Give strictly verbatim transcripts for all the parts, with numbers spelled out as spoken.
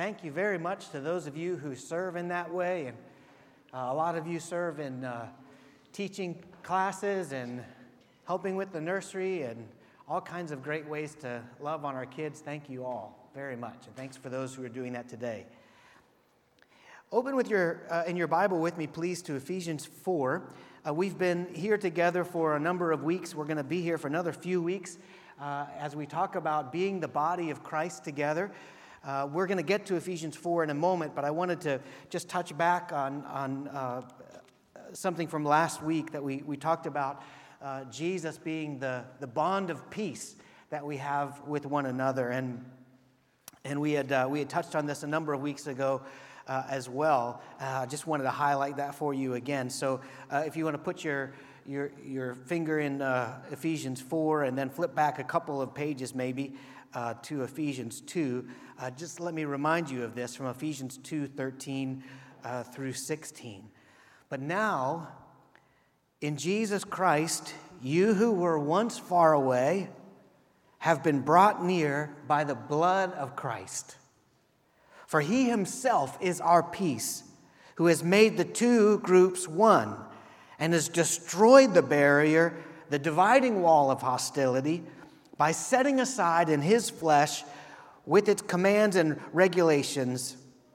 thank you very much to those of you who serve in that way. And uh, a lot of you serve in uh, teaching classes and helping with the nursery and all kinds of great ways to love on our kids. Thank you all very much. And thanks for those who are doing that today. Open with your uh, in your Bible with me, please, to Ephesians four. Uh, we've been here together for a number of weeks. We're going to be here for another few weeks uh, as we talk about being the body of Christ together. Uh, we're going to get to Ephesians four in a moment, but I wanted to just touch back on, on uh, something from last week that we, we talked about, uh, Jesus being the, the bond of peace that we have with one another. And, and we had uh, we had touched on this a number of weeks ago uh, as well. I uh, just wanted to highlight that for you again. So uh, if you want to put your your, your finger in uh, Ephesians four and then flip back a couple of pages maybe, Uh, to Ephesians two. Uh, just let me remind you of this from Ephesians two, thirteen uh, through sixteen. But now, in Jesus Christ, you who were once far away have been brought near by the blood of Christ. For he himself is our peace, who has made the two groups one, and has destroyed the barrier, the dividing wall of hostility, by setting aside in his flesh, with its commands and regulations.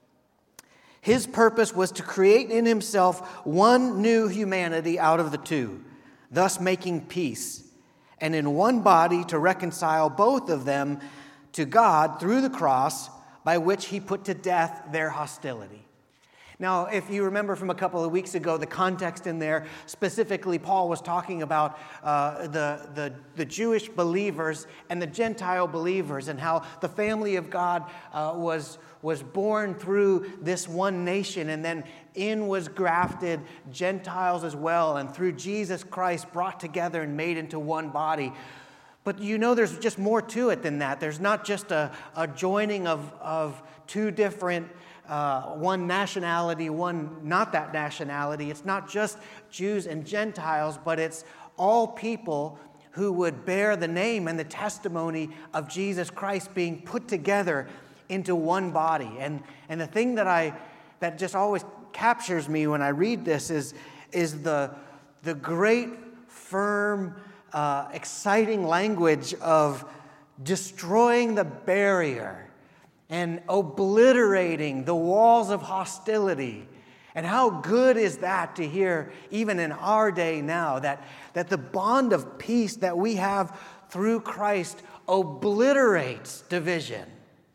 His purpose was to create in himself one new humanity out of the two, thus making peace, and in one body to reconcile both of them to God through the cross, by which he put to death their hostility. Now, if you remember from a couple of weeks ago, the context in there, specifically Paul was talking about uh, the, the, the Jewish believers and the Gentile believers, and how the family of God uh, was, was born through this one nation, and then in was grafted Gentiles as well, and through Jesus Christ brought together and made into one body. But you know there's just more to it than that. There's not just a, a joining of, of two different Uh, one nationality, one not that nationality. It's not just Jews and Gentiles, but it's all people who would bear the name and the testimony of Jesus Christ being put together into one body. And and the thing that I that just always captures me when I read this is is the the great, firm, uh, exciting language of destroying the barrier and obliterating the walls of hostility. And how good is that to hear even in our day now, that, that the bond of peace that we have through Christ obliterates division.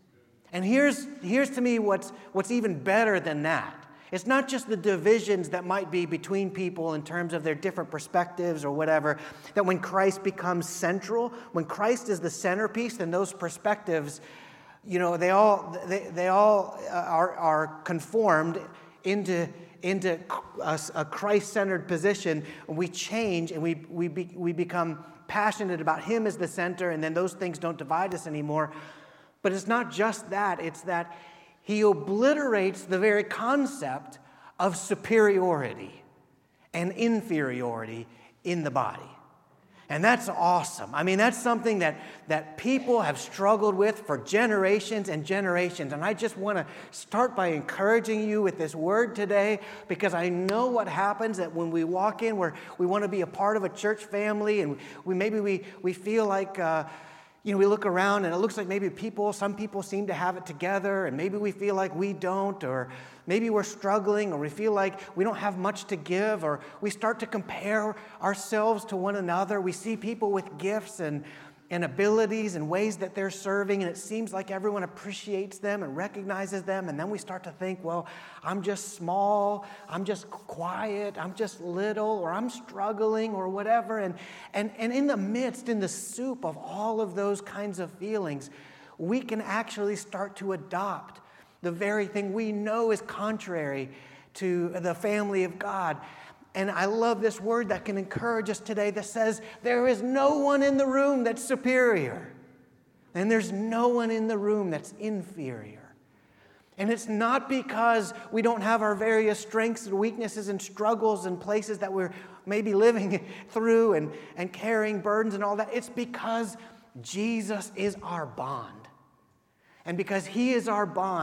And here's, here's to me what's, what's even better than that. It's not just the divisions that might be between people in terms of their different perspectives or whatever, that when Christ becomes central, when Christ is the centerpiece, then those perspectives, you know, they all they, they all are, are conformed into into a, a Christ-centered position. We change and we we be, we become passionate about him as the center, and then those things don't divide us anymore. But it's not just that; it's that he obliterates the very concept of superiority and inferiority in the body. And that's awesome. I mean, that's something that, that people have struggled with for generations and generations. And I just want to start by encouraging you with this word today, because I know what happens that when we walk in, where we want to be a part of a church family, and we maybe we, we feel like, uh, you know, we look around and it looks like maybe people, some people seem to have it together, and maybe we feel like we don't, or maybe we're struggling, or we feel like we don't have much to give, or we start to compare ourselves to one another. We see people with gifts and, and abilities and ways that they're serving, and it seems like everyone appreciates them and recognizes them, and then we start to think, well, I'm just small, I'm just quiet, I'm just little, or I'm struggling, or whatever. And, and, and in the midst, in the soup of all of those kinds of feelings, we can actually start to adopt the very thing we know is contrary to the family of God. And I love this word that can encourage us today that says, there is no one in the room that's superior. And there's no one in the room that's inferior. And it's not because we don't have our various strengths and weaknesses and struggles and places that we're maybe living through and, and carrying burdens and all that. It's because Jesus is our bond. And because he is our bond,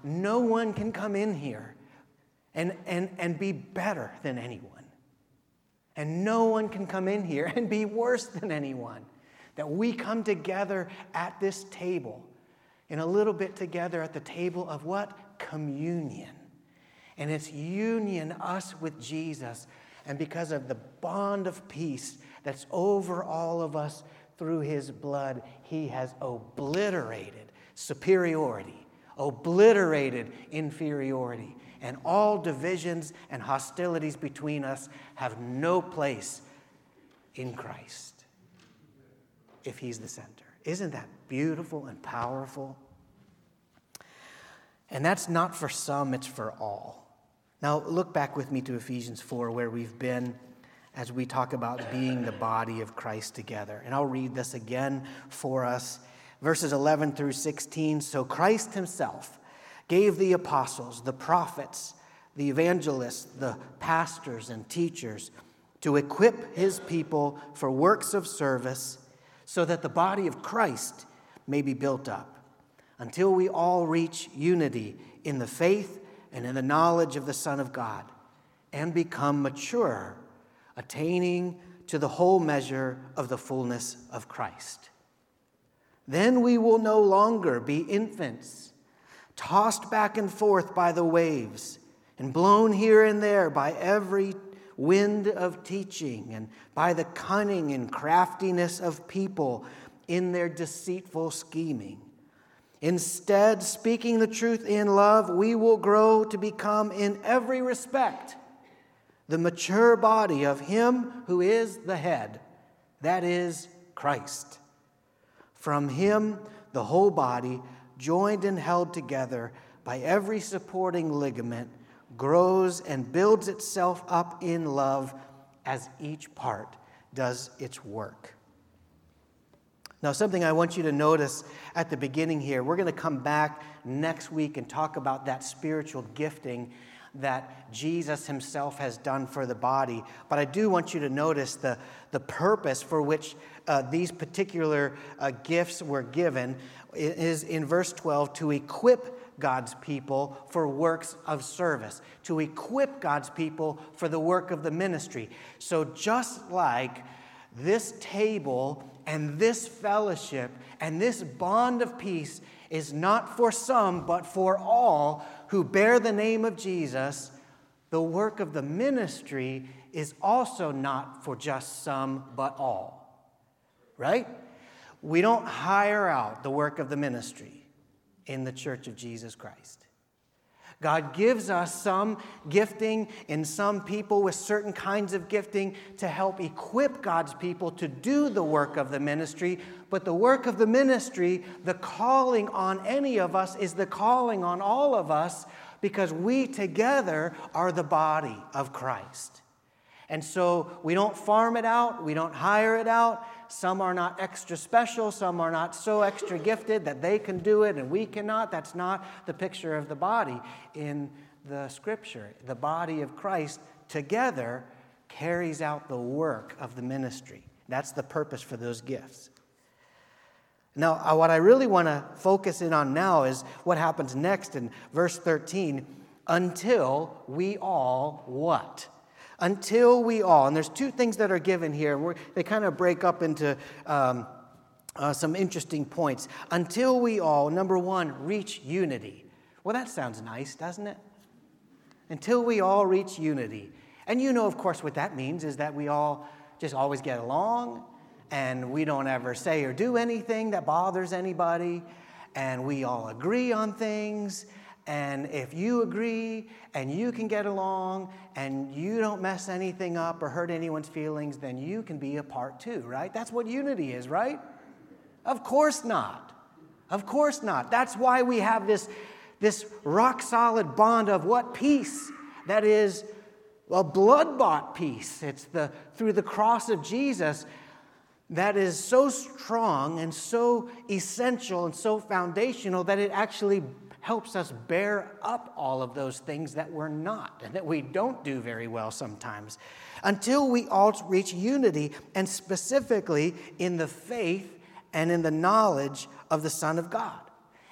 no one can come in here and, and, and be better than anyone. And no one can come in here and be worse than anyone. That we come together at this table, in a little bit together at the table of what? Communion. And it's union, us with Jesus. And because of the bond of peace that's over all of us through his blood, he has obliterated superiority, obliterated inferiority. And all divisions and hostilities between us have no place in Christ if he's the center. Isn't that beautiful and powerful? And that's not for some, it's for all. Now, look back with me to Ephesians four, where we've been as we talk about being the body of Christ together. And I'll read this again for us. Verses eleven through sixteen. So Christ himself gave the apostles, the prophets, the evangelists, the pastors and teachers to equip his people for works of service so that the body of Christ may be built up until we all reach unity in the faith and in the knowledge of the Son of God and become mature, attaining to the whole measure of the fullness of Christ. Then we will no longer be infants, tossed back and forth by the waves, and blown here and there by every wind of teaching, and by the cunning and craftiness of people in their deceitful scheming. Instead, speaking the truth in love, we will grow to become in every respect the mature body of him who is the head, that is Christ. From him, the whole body, joined and held together by every supporting ligament, grows and builds itself up in love as each part does its work. Now, something I want you to notice at the beginning here, we're going to come back next week and talk about that spiritual gifting that Jesus himself has done for the body. But I do want you to notice the, the purpose for which uh, these particular uh, gifts were given is in verse twelve, to equip God's people for works of service, to equip God's people for the work of the ministry. So just like this table and this fellowship and this bond of peace is not for some, but for all who bear the name of Jesus, the work of the ministry is also not for just some, but all. Right? We don't hire out the work of the ministry in the Church of Jesus Christ. God gives us some gifting in some people with certain kinds of gifting to help equip God's people to do the work of the ministry. But the work of the ministry, the calling on any of us, is the calling on all of us, because we together are the body of Christ. And so we don't farm it out, we don't hire it out. Some are not extra special, some are not so extra gifted that they can do it and we cannot. That's not the picture of the body in the Scripture. The body of Christ together carries out the work of the ministry. That's the purpose for those gifts. Now, what I really want to focus in on now is what happens next in verse thirteen. Until we all what? Until we all, and there's two things that are given here. We're, they kind of break up into um, uh, some interesting points. Until we all, number one, reach unity. Well, that sounds nice, doesn't it? Until we all reach unity. And you know, of course, what that means is that we all just always get along, and we don't ever say or do anything that bothers anybody, and we all agree on things. And if you agree and you can get along and you don't mess anything up or hurt anyone's feelings, then you can be a part too, right? That's what unity is, right? Of course not. Of course not. That's why we have this, this rock-solid bond of what? Peace. That is a blood-bought peace. It's the through the cross of Jesus that is so strong and so essential and so foundational that it actually helps us bear up all of those things that we're not and that we don't do very well sometimes. Until we all reach unity, and specifically in the faith and in the knowledge of the Son of God.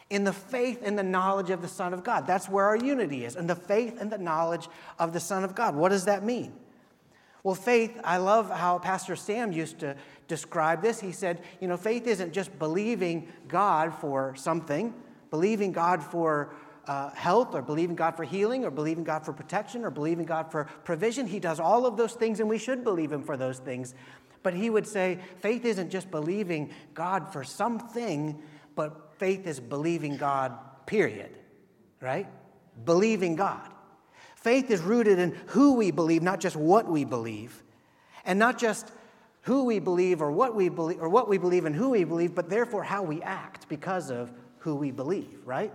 in the faith and the knowledge of the Son of God. That's where our unity is, in the faith and the knowledge of the Son of God. What does that mean? Well, faith, I love how Pastor Sam used to describe this. He said, you know, faith isn't just believing God for something, believing God for uh, health, or believing God for healing, or believing God for protection, or believing God for provision. He does all of those things, and we should believe Him for those things. But he would say, faith isn't just believing God for something, but faith is believing God, period, right? Believing God. Faith is rooted in who we believe, not just what we believe. And not just who we believe or what we believe or what we believe and who we believe, but therefore how we act because of who we believe, right?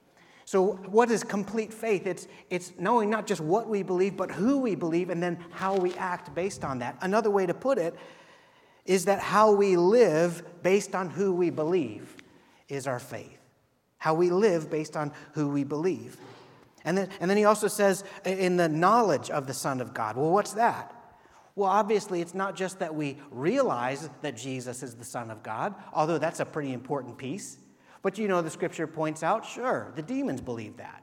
So what is complete faith? It's, it's knowing not just what we believe, but who we believe and then how we act based on that. Another way to put it is that how we live based on who we believe is our faith. How we live based on who we believe. And then, and then he also says in the knowledge of the Son of God. Well, what's that? Well, obviously, it's not just that we realize that Jesus is the Son of God, although that's a pretty important piece. But you know, the Scripture points out, sure, the demons believe that.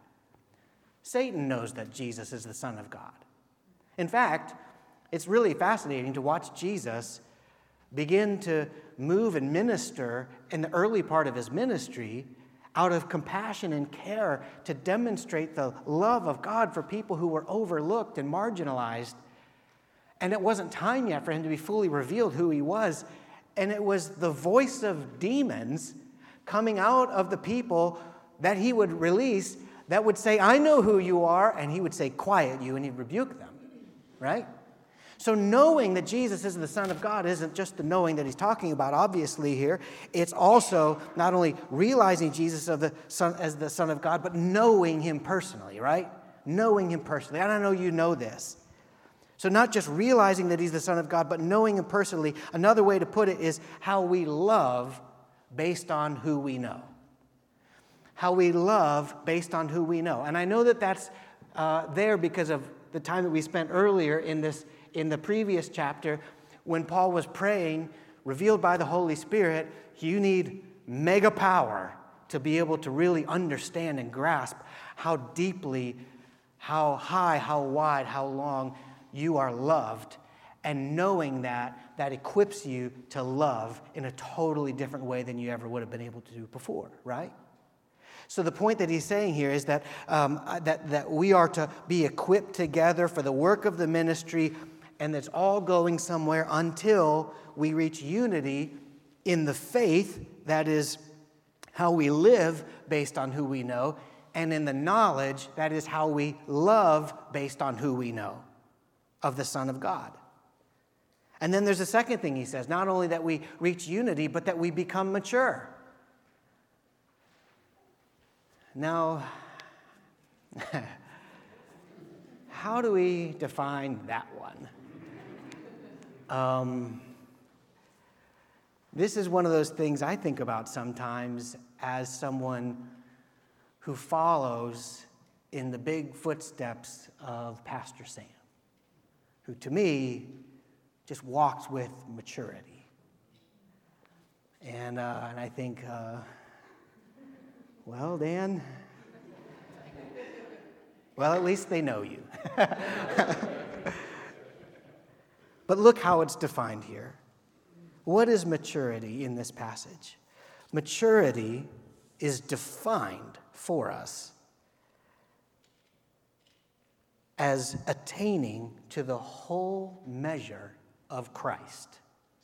Satan knows that Jesus is the Son of God. In fact, it's really fascinating to watch Jesus begin to move and minister in the early part of his ministry out of compassion and care to demonstrate the love of God for people who were overlooked and marginalized. And it wasn't time yet for him to be fully revealed who he was. And it was the voice of demons coming out of the people that he would release that would say, I know who you are, and he would say, quiet you, and he'd rebuke them, right? So knowing that Jesus is the Son of God isn't just the knowing that he's talking about, obviously, here. It's also not only realizing Jesus of the Son, as the Son of God, but knowing him personally, right? Knowing him personally. And I know you know this. So not just realizing that he's the Son of God, but knowing him personally. Another way to put it is how we love based on who we know. How we love based on who we know. And I know that that's uh, there because of the time that we spent earlier in this, in the previous chapter, when Paul was praying, revealed by the Holy Spirit, you need mega power to be able to really understand and grasp how deeply, how high, how wide, how long you are loved. And knowing that, that equips you to love in a totally different way than you ever would have been able to do before, right? So the point that he's saying here is that, um, that, that we are to be equipped together for the work of the ministry, and that's all going somewhere until we reach unity in the faith, that is how we live based on who we know, and in the knowledge, that is how we love based on who we know of the Son of God. And then there's a second thing he says, not only that we reach unity, but that we become mature. Now, how do we define that one? Um, this is one of those things I think about sometimes as someone who follows in the big footsteps of Pastor Sam, who to me just walks with maturity. And, uh, and I think, uh, well, Dan, well, at least they know you. But look how it's defined here. What is maturity in this passage? Maturity is defined for us as attaining to the whole measure of Christ.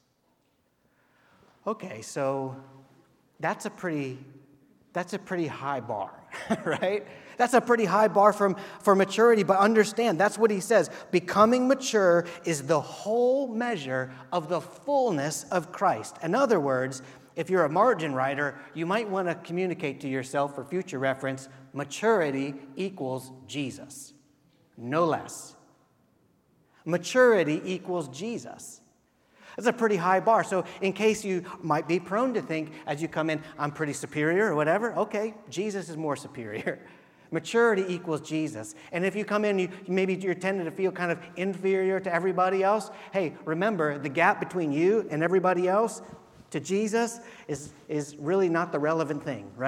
Okay, so that's a pretty that's a pretty high bar, right? That's a pretty high bar from, for maturity, but understand, that's what he says. Becoming mature is the whole measure of the fullness of Christ. In other words, if you're a margin writer, you might want to communicate to yourself for future reference, maturity equals Jesus, no less. Maturity equals Jesus. That's a pretty high bar. So in case you might be prone to think as you come in, I'm pretty superior or whatever, okay, Jesus is more superior. Maturity equals Jesus. And if you come in, you maybe you're tending to feel kind of inferior to everybody else, hey, remember, the gap between you and everybody else to Jesus is, is really not the relevant thing, right?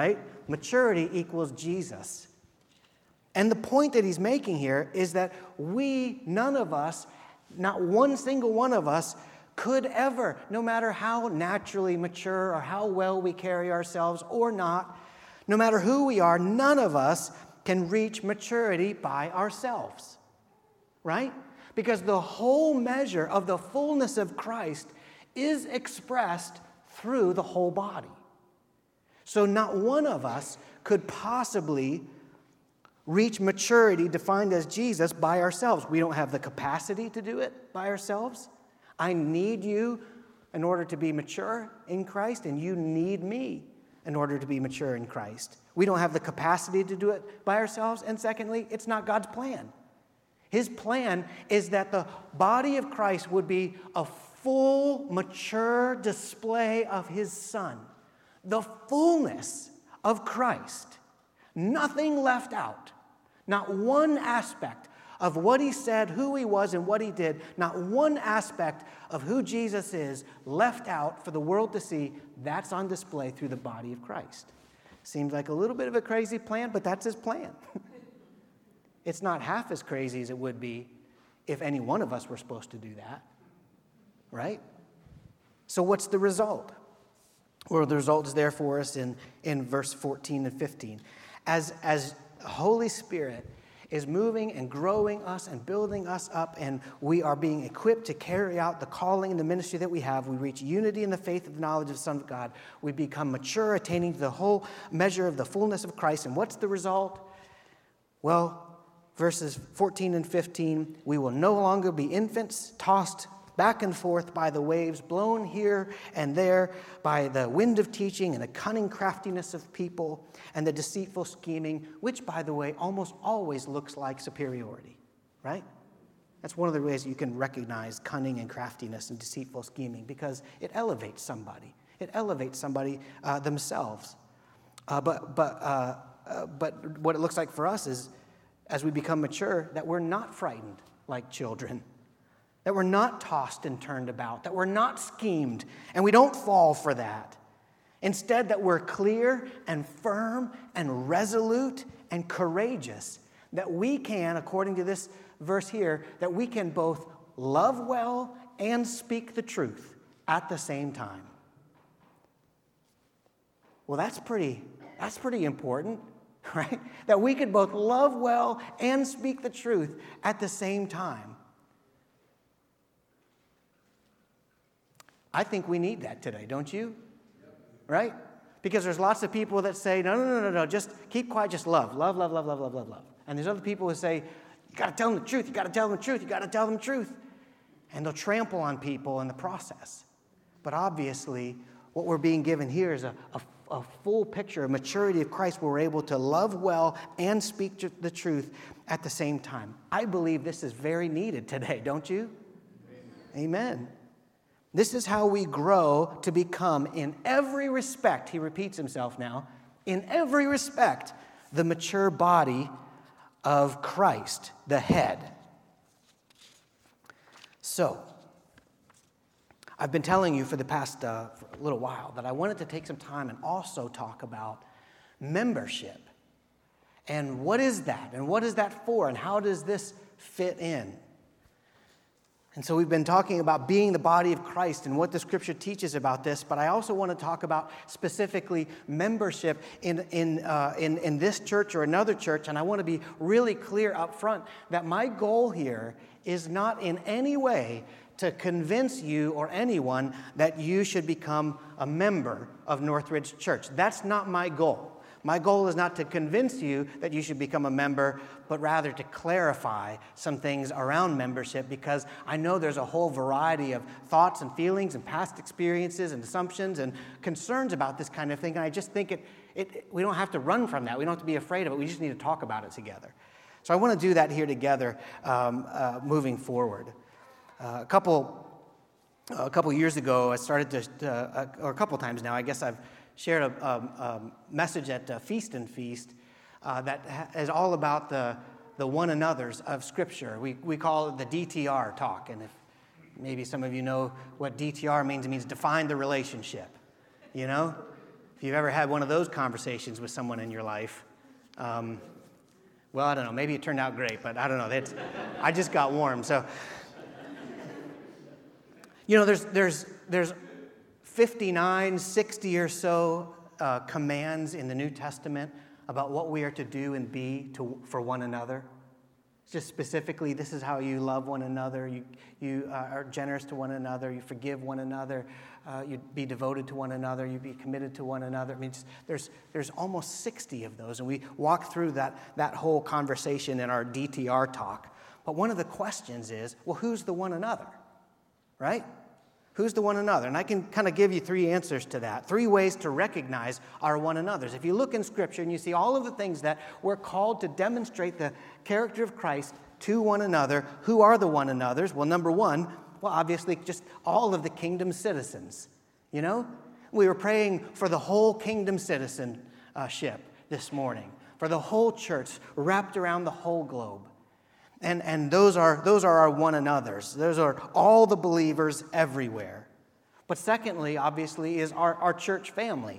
maturity equals Jesus. And the point that he's making here is that we, none of us, not one single one of us, could ever, no matter how naturally mature or how well we carry ourselves or not, no matter who we are, none of us can reach maturity by ourselves, right? Because the whole measure of the fullness of Christ is expressed through the whole body. So not one of us could possibly reach maturity defined as Jesus by ourselves. We don't have the capacity to do it by ourselves. I need you in order to be mature in Christ, and you need me in order to be mature in Christ. We don't have the capacity to do it by ourselves, and secondly, it's not God's plan. His plan is that the body of Christ would be a full, mature display of his Son, the fullness of Christ, nothing left out, not one aspect of what he said, who he was, and what he did, not one aspect of who Jesus is left out for the world to see. That's on display through the body of Christ. Seems like a little bit of a crazy plan, but that's his plan. It's not half as crazy as it would be if any one of us were supposed to do that, right? So what's the result? Well, the result is there for us in, in verse fourteen and fifteen. As, as Holy Spirit is moving and growing us and building us up, and we are being equipped to carry out the calling and the ministry that we have. We reach unity in the faith of the knowledge of the Son of God. We become mature, attaining to the whole measure of the fullness of Christ. And what's the result? Well, verses fourteen and fifteen, we will no longer be infants, tossed back and forth by the waves, blown here and there by the wind of teaching and the cunning craftiness of people and the deceitful scheming, which, by the way, almost always looks like superiority, right? That's one of the ways you can recognize cunning and craftiness and deceitful scheming, because it elevates somebody. It elevates somebody uh, themselves. Uh, but, but, uh, uh, but what it looks like for us is, as we become mature, that we're not frightened like children, that we're not tossed and turned about, that we're not schemed, and we don't fall for that. Instead, that we're clear and firm and resolute and courageous, that we can, according to this verse here, that we can both love well and speak the truth at the same time. Well, that's pretty, that's pretty important, right? That we could both love well and speak the truth at the same time. I think we need that today, don't you? Right? Because there's lots of people that say, no, no, no, no, no, just keep quiet, just love, love, love, love, love, love, love, love. And there's other people who say, you got to tell them the truth, you got to tell them the truth, you got to tell them the truth. And they'll trample on people in the process. But obviously, what we're being given here is a, a, a full picture of maturity of Christ, where we're able to love well and speak the truth at the same time. I believe this is very needed today, don't you? Amen. Amen. This is how we grow to become, in every respect, he repeats himself now, in every respect, the mature body of Christ, the head. So, I've been telling you for the past uh, for a little while that I wanted to take some time and also talk about membership. And what is that? And what is that for? And how does this fit in? And so we've been talking about being the body of Christ and what the Scripture teaches about this, but I also want to talk about specifically membership in, in, uh, in, in this church or another church, and I want to be really clear up front that my goal here is not in any way to convince you or anyone that you should become a member of Northridge Church. That's not my goal. My goal is not to convince you that you should become a member, but rather to clarify some things around membership, because I know there's a whole variety of thoughts and feelings and past experiences and assumptions and concerns about this kind of thing. And I just think it, it we don't have to run from that. We don't have to be afraid of it. We just need to talk about it together. So I want to do that here together um, uh, moving forward. Uh, a couple a couple years ago, I started to, uh, or a couple times now, I guess I've shared a, a, a message at uh, Feast and Feast uh, that ha- is all about the, the one another's of Scripture. We, we call it the D T R talk, and if maybe some of you know what D T R means, it means define the relationship, you know? If If you've ever had one of those conversations with someone in your life, um, well, I don't know, maybe it turned out great, but I don't know. That's, I just got warm. So, you know, there's there's there's fifty-nine, sixty or so uh, commands in the New Testament about what we are to do and be to, for one another. Just specifically, this is how you love one another, you, you uh, are generous to one another, you forgive one another, uh, you be devoted to one another, you be committed to one another. I mean, just, there's there's almost sixty of those, and we walk through that, that whole conversation in our D T R talk. But one of the questions is, well, who's the one another, right? Who's the one another? And I can kind of give you three answers to that, three ways to recognize our one another's. If you look in Scripture and you see all of the things that we're called to demonstrate the character of Christ to one another, who are the one another's? Well, number one, well, obviously just all of the kingdom citizens, you know? We were praying for the whole kingdom citizenship this morning, for the whole church wrapped around the whole globe. And, and those are those are our one another's. Those are all the believers everywhere. But secondly, obviously, is our, our church family.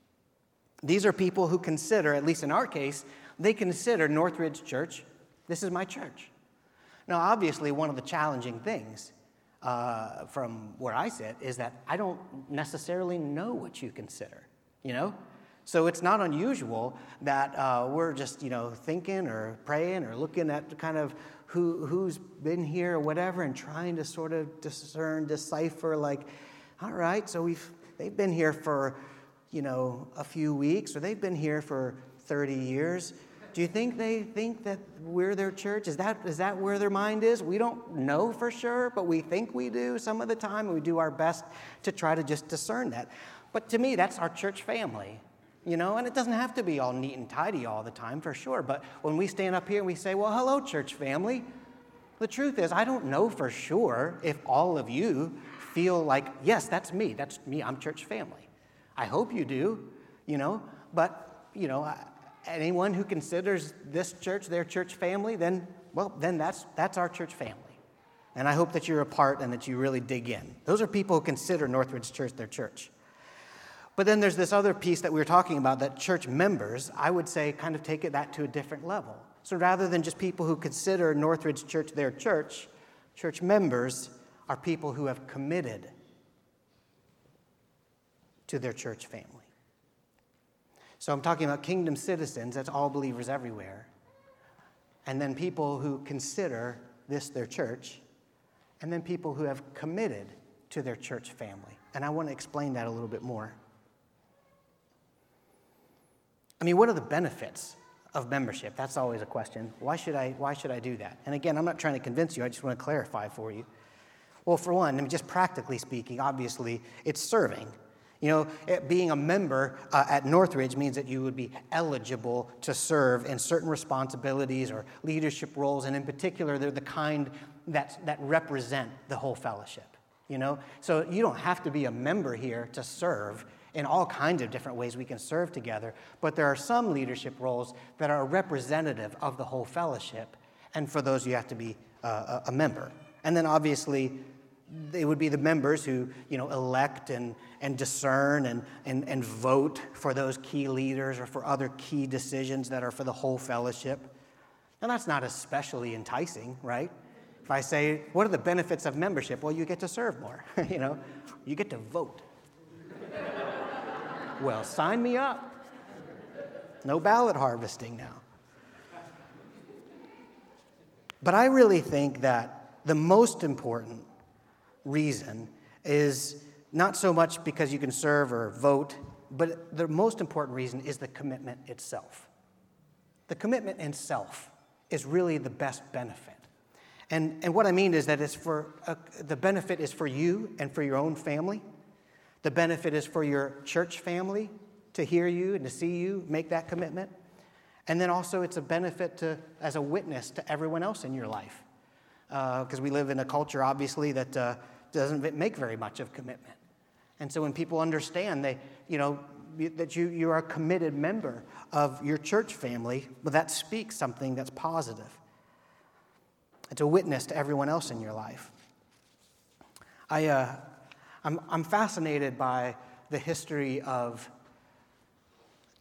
These are people who consider, at least in our case, they consider Northridge Church, this is my church. Now, obviously, one of the challenging things uh, from where I sit is that I don't necessarily know what you consider, you know? So it's not unusual that uh, we're just, you know, thinking or praying or looking at kind of who, who's been here or whatever and trying to sort of discern, decipher, like, all right, so we've they've been here for, you know, a few weeks or they've been here for thirty years. Do you think they think that we're their church? Is that is that where their mind is? We don't know for sure, but we think we do some of the time, and we do our best to try to just discern that. But to me, that's our church family. You know, and it doesn't have to be all neat and tidy all the time, for sure. But when we stand up here and we say, well, hello, church family, the truth is I don't know for sure if all of you feel like, yes, that's me. That's me. I'm church family. I hope you do, you know. But, you know, anyone who considers this church their church family, then, well, then that's that's our church family. And I hope that you're a part and that you really dig in. Those are people who consider Northridge Church their church. But then there's this other piece that we were talking about, that church members, I would say, kind of take it that to a different level. So rather than just people who consider Northridge Church their church, church members are people who have committed to their church family. So I'm talking about kingdom citizens, that's all believers everywhere. And then people who consider this their church, and then people who have committed to their church family. And I want to explain that a little bit more. I mean, what are the benefits of membership? That's always a question. Why should I, why should I do that? And again, I'm not trying to convince you. I just want to clarify for you. Well, for one, I mean, just practically speaking, obviously, it's serving. You know, it, being a member uh, at Northridge means that you would be eligible to serve in certain responsibilities or leadership roles, and in particular, they're the kind that, that represent the whole fellowship, you know? So you don't have to be a member here to serve. In all kinds of different ways we can serve together, but there are some leadership roles that are representative of the whole fellowship, and for those you have to be uh, a member. And then obviously, they would be the members who, you know, elect and, and discern and, and, and vote for those key leaders or for other key decisions that are for the whole fellowship. And that's not especially enticing, right? If I say, what are the benefits of membership? Well, you get to serve more, you know, you get to vote. Well, sign me up. No ballot harvesting now. But I really think that the most important reason is not so much because you can serve or vote, but the most important reason is the commitment itself. The commitment itself is really the best benefit. And, and what I mean is that it's for uh, the benefit is for you and for your own family. The benefit is for your church family to hear you and to see you make that commitment. And then also it's a benefit to, as a witness to everyone else in your life. Because uh, we live in a culture, obviously, that uh, doesn't make very much of commitment. And so when people understand they, you know, that you, you are a committed member of your church family, well, that speaks something that's positive. It's a witness to everyone else in your life. I... Uh, I'm, I'm fascinated by the history of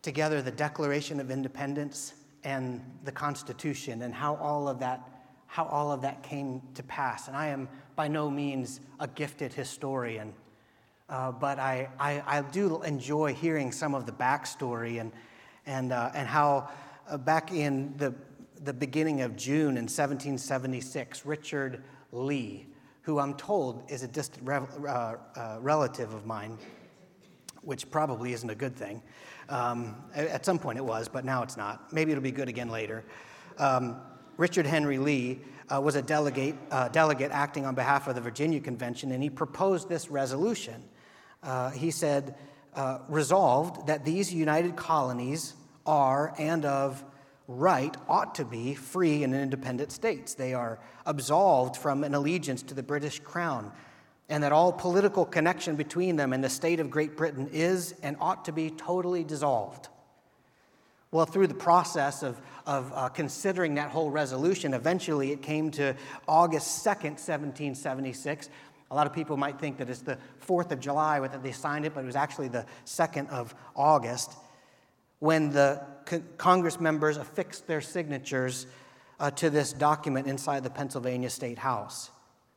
together the Declaration of Independence and the Constitution and how all of that how all of that came to pass. And I am by no means a gifted historian, uh, but I, I, I do enjoy hearing some of the backstory and and uh, and how uh, back in the the beginning of June in seventeen seventy-six, Richard Lee, who I'm told is a distant re- uh, uh, relative of mine, which probably isn't a good thing. Um, at some point it was, but now it's not. Maybe it'll be good again later. Um, Richard Henry Lee uh, was a delegate, uh, delegate acting on behalf of the Virginia Convention, and he proposed this resolution. Uh, he said, uh, resolved that these united colonies are and of right ought to be free and independent states. They are absolved from an allegiance to the British crown, and that all political connection between them and the state of Great Britain is and ought to be totally dissolved. Well, through the process of, of uh, considering that whole resolution, eventually it came to August second, seventeen seventy-six. A lot of people might think that it's the fourth of July that they signed it, but it was actually the second of August when the co- Congress members affixed their signatures uh, to this document inside the Pennsylvania State House.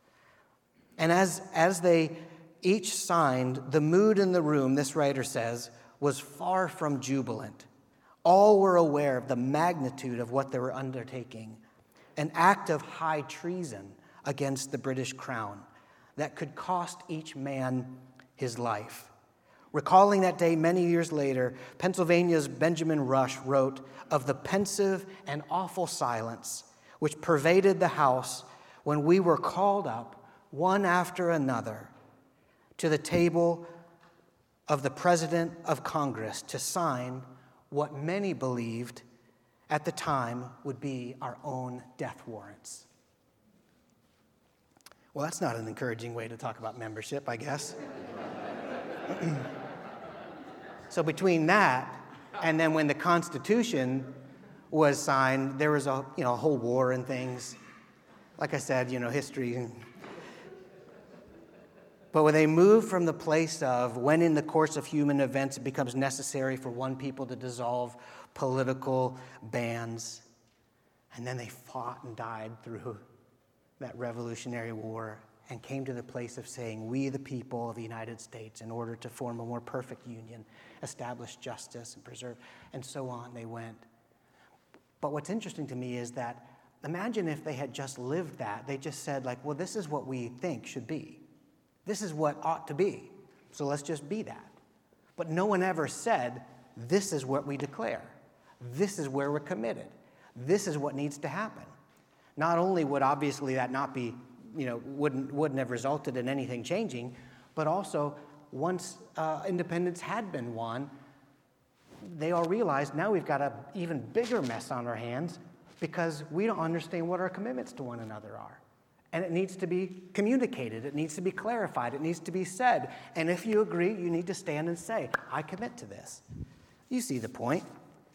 And as, as they each signed, the mood in the room, this writer says, was far from jubilant. All were aware of the magnitude of what they were undertaking, an act of high treason against the British crown that could cost each man his life. Recalling that day many years later, Pennsylvania's Benjamin Rush wrote of the pensive and awful silence which pervaded the House when we were called up, one after another, to the table of the President of Congress to sign what many believed at the time would be our own death warrants. Well, that's not an encouraging way to talk about membership, I guess. So between that and then when the Constitution was signed, there was a you know a whole war and things. Like I said, you know, history. But when they move from the place of when in the course of human events it becomes necessary for one people to dissolve political bands, and then they fought and died through that Revolutionary War and came to the place of saying, we the people of the United States, in order to form a more perfect union, establish justice and preserve, and so on, they went. But what's interesting to me is that imagine if they had just lived that. They just said, like, well, this is what we think should be. This is what ought to be. So let's just be that. But no one ever said, this is what we declare. This is where we're committed. This is what needs to happen. Not only would obviously that not be, you know, wouldn't wouldn't have resulted in anything changing, but also once uh, independence had been won, they all realized now we've got an even bigger mess on our hands because we don't understand what our commitments to one another are. And it needs to be communicated. It needs to be clarified. It needs to be said. And if you agree, you need to stand and say, I commit to this. You see the point.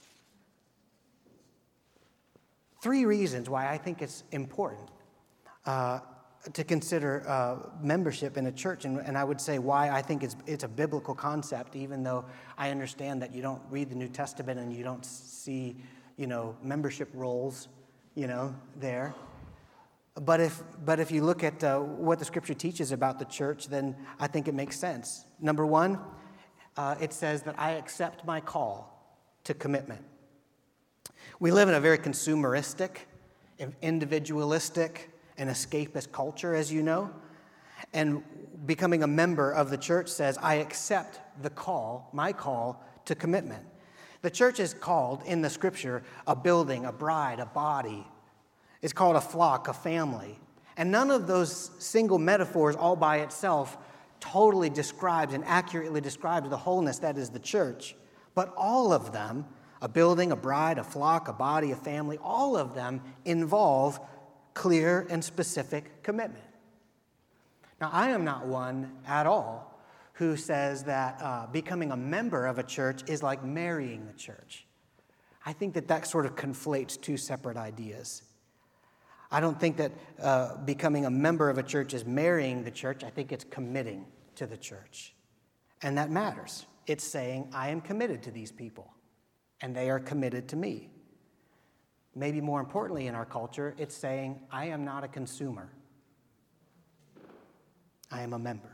Three reasons why I think it's important uh, to consider uh, membership in a church, and, and I would say why I think it's it's a biblical concept, even though I understand that you don't read the New Testament and you don't see, you know, membership rolls, you know, there. But if but if you look at uh, what the Scripture teaches about the church, then I think it makes sense. Number one, uh, it says that I accept my call to commitment. We live in a very consumeristic, individualistic, and escapist culture, as you know. And becoming a member of the church says, I accept the call, my call to commitment. The church is called in the Scripture a building, a bride, a body. It's called a flock, a family. And none of those single metaphors all by itself totally describes and accurately describes the wholeness that is the church. But all of them, a building, a bride, a flock, a body, a family, all of them involve clear and specific commitment. Now, I am not one at all who says that uh, becoming a member of a church is like marrying the church. I think that that sort of conflates two separate ideas. I don't think that uh, becoming a member of a church is marrying the church. I think it's committing to the church. And that matters. It's saying, I am committed to these people. and they are committed to me. Maybe more importantly in our culture, it's saying, I am not a consumer. I am a member.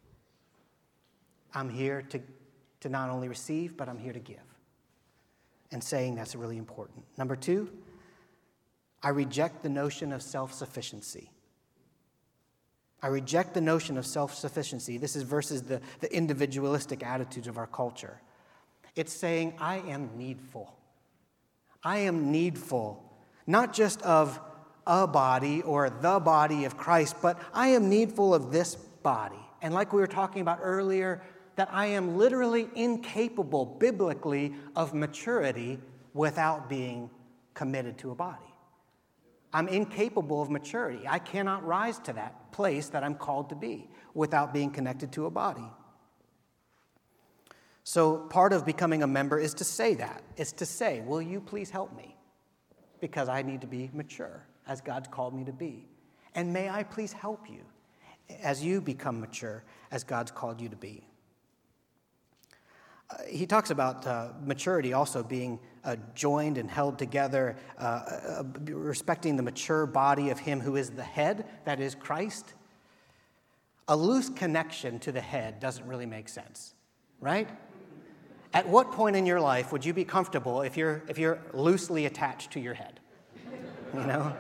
I'm here to, to not only receive, but I'm here to give. And saying that's really important. Number two, I reject the notion of self-sufficiency. I reject the notion of self-sufficiency. This is versus the, the individualistic attitudes of our culture. It's saying, I am needful. I am needful, not just of a body or the body of Christ, but I am needful of this body. And like we were talking about earlier, that I am literally incapable, biblically, of maturity without being committed to a body. I'm incapable of maturity. I cannot rise to that place that I'm called to be without being connected to a body. So part of becoming a member is to say that. It's to say, will you please help me? Because I need to be mature as God's called me to be. And may I please help you as you become mature as God's called you to be. Uh, he talks about uh, maturity also being uh, joined and held together, uh, uh, respecting the mature body of him who is the head, that is Christ. A loose connection to the head doesn't really make sense, right? At what point in your life would you be comfortable if you're if you're loosely attached to your head? You know?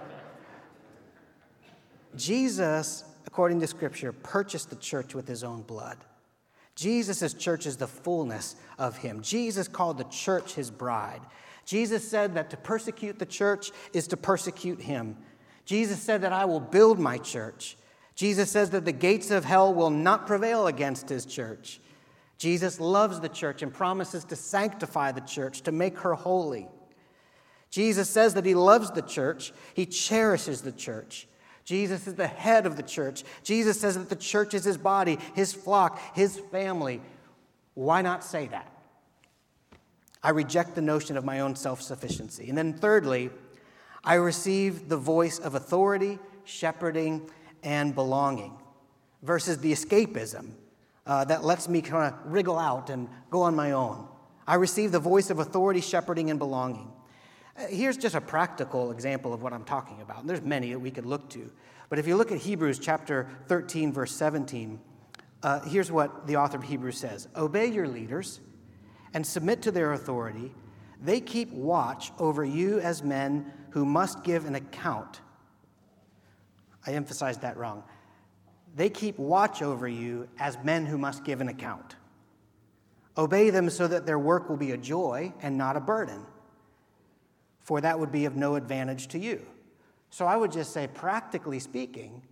Jesus, according to Scripture, purchased the church with his own blood. Jesus' church is the fullness of him. Jesus called the church his bride. Jesus said that to persecute the church is to persecute him. Jesus said that I will build my church. Jesus says that the gates of hell will not prevail against his church. Jesus loves the church and promises to sanctify the church, to make her holy. Jesus says that he loves the church. He cherishes the church. Jesus is the head of the church. Jesus says that the church is his body, his flock, his family. Why not say that? I reject the notion of my own self-sufficiency. And then thirdly, I receive the voice of authority, shepherding, and belonging versus the escapism uh, that lets me kind of wriggle out and go on my own. I receive the voice of authority, shepherding, and belonging. Here's just a practical example of what I'm talking about. And there's many that we could look to. But if you look at Hebrews chapter thirteen, verse seventeen, uh, here's what the author of Hebrews says. Obey your leaders and submit to their authority. They keep watch over you as men who must give an account. I emphasized that wrong. They keep watch over you as men who must give an account. Obey them so that their work will be a joy and not a burden, for that would be of no advantage to you. So I would just say, practically speaking,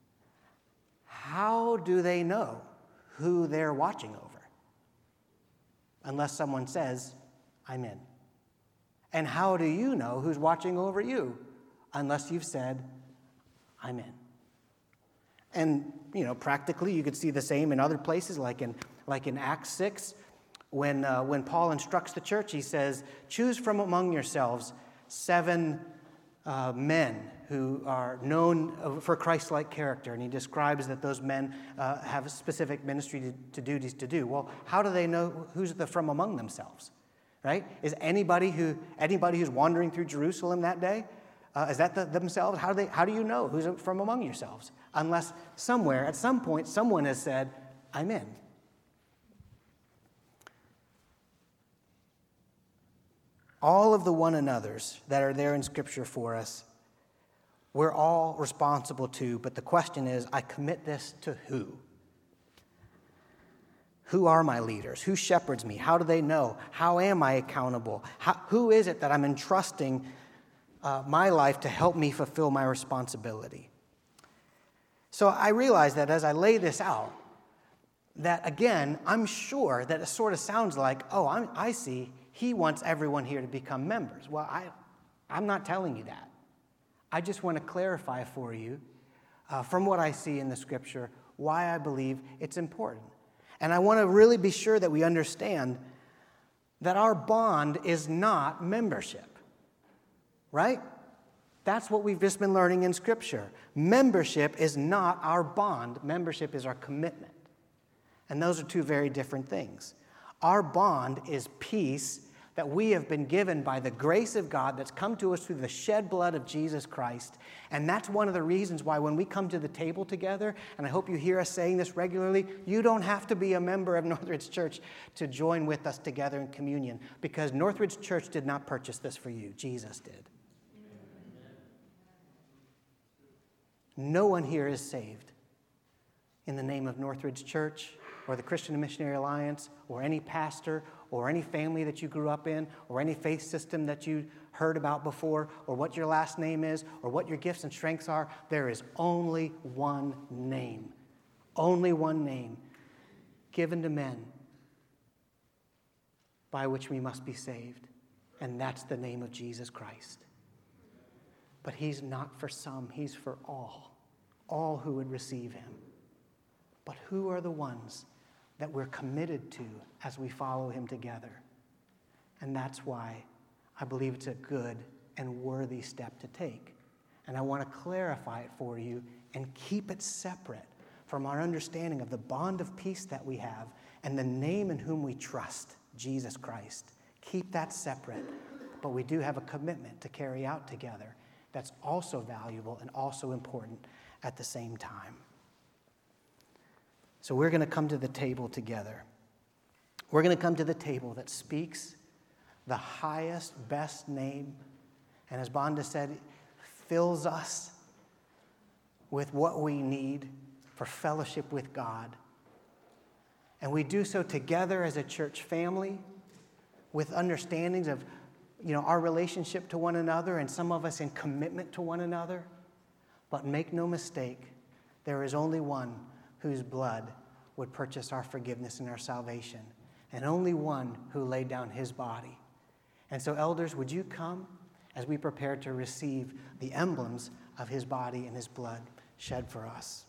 how do they know who they're watching over? Unless someone says, I'm in. And how do you know who's watching over you? Unless you've said, I'm in. And, you know, practically you could see the same in other places, like in like in Acts six, when uh, when Paul instructs the church, he says, choose from among yourselves seven uh, men who are known for Christ-like character. And he describes that those men uh, have a specific ministry to, to duties to do. Well, how do they know who's the from among themselves, right? Is anybody who anybody who's wandering through Jerusalem that day, uh, is that the, themselves? How do they? How do you know who's from among yourselves? Unless somewhere, at some point, someone has said, I'm in. All of the one another's that are there in Scripture for us, we're all responsible to, but the question is, I commit this to who? Who are my leaders? Who shepherds me? How do they know? How am I accountable? How, who is it that I'm entrusting uh, my life to help me fulfill my responsibility? So I realize that as I lay this out, that again, I'm sure that it sort of sounds like, oh, I'm, I see, he wants everyone here to become members. Well, I, I'm not telling you that. I just want to clarify for you, uh, from what I see in the Scripture, why I believe it's important. And I want to really be sure that we understand that our bond is not membership, right? That's what we've just been learning in Scripture. Membership is not our bond. Membership is our commitment. And those are two very different things. Our bond is peace that we have been given by the grace of God that's come to us through the shed blood of Jesus Christ. And that's one of the reasons why when we come to the table together, and I hope you hear us saying this regularly, you don't have to be a member of Northridge Church to join with us together in communion, because Northridge Church did not purchase this for you. Jesus did. No one here is saved in the name of Northridge Church or the Christian Missionary Alliance or any pastor or any family that you grew up in or any faith system that you heard about before or what your last name is or what your gifts and strengths are. There is only one name, only one name given to men by which we must be saved, and that's the name of Jesus Christ. But he's not for some, he's for all, all who would receive him. But who are the ones that we're committed to as we follow him together? And that's why I believe it's a good and worthy step to take. And I want to clarify it for you and keep it separate from our understanding of the bond of peace that we have and the name in whom we trust, Jesus Christ. Keep that separate. But we do have a commitment to carry out together that's also valuable and also important at the same time. So we're going to come to the table together. We're going to come to the table that speaks the highest, best name, and as Bonda said, fills us with what we need for fellowship with God. And we do so together as a church family with understandings of, you know, our relationship to one another, and some of us in commitment to one another. But make no mistake, there is only one whose blood would purchase our forgiveness and our salvation, and only one who laid down his body. And so, elders, would you come as we prepare to receive the emblems of his body and his blood shed for us?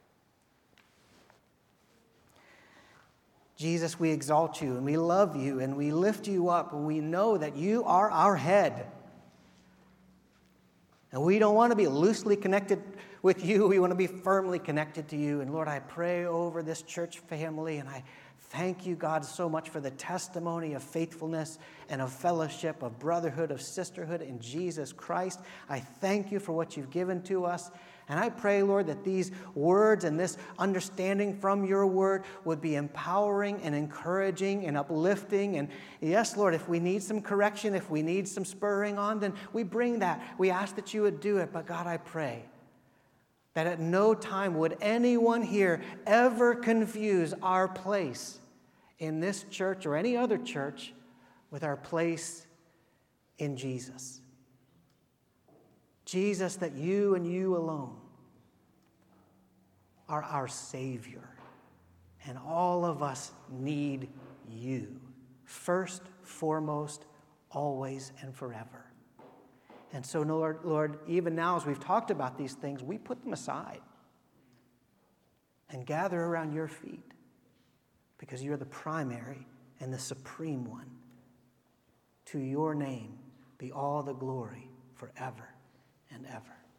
Jesus, we exalt you and we love you and we lift you up, and we know that you are our head. And we don't want to be loosely connected with you. We want to be firmly connected to you. And Lord, I pray over this church family, and I thank you, God, so much for the testimony of faithfulness and of fellowship, of brotherhood, of sisterhood in Jesus Christ. I thank you for what you've given to us. And I pray, Lord, that these words and this understanding from your word would be empowering and encouraging and uplifting. And yes, Lord, if we need some correction, if we need some spurring on, then we bring that. We ask that you would do it. But God, I pray that at no time would anyone here ever confuse our place in this church or any other church with our place in Jesus. Jesus, that you and you alone are our Savior. And all of us need you. First, foremost, always, and forever. And so, Lord, Lord, even now as we've talked about these things, we put them aside and gather around your feet, because you're the primary and the supreme one. To your name be all the glory forever and ever.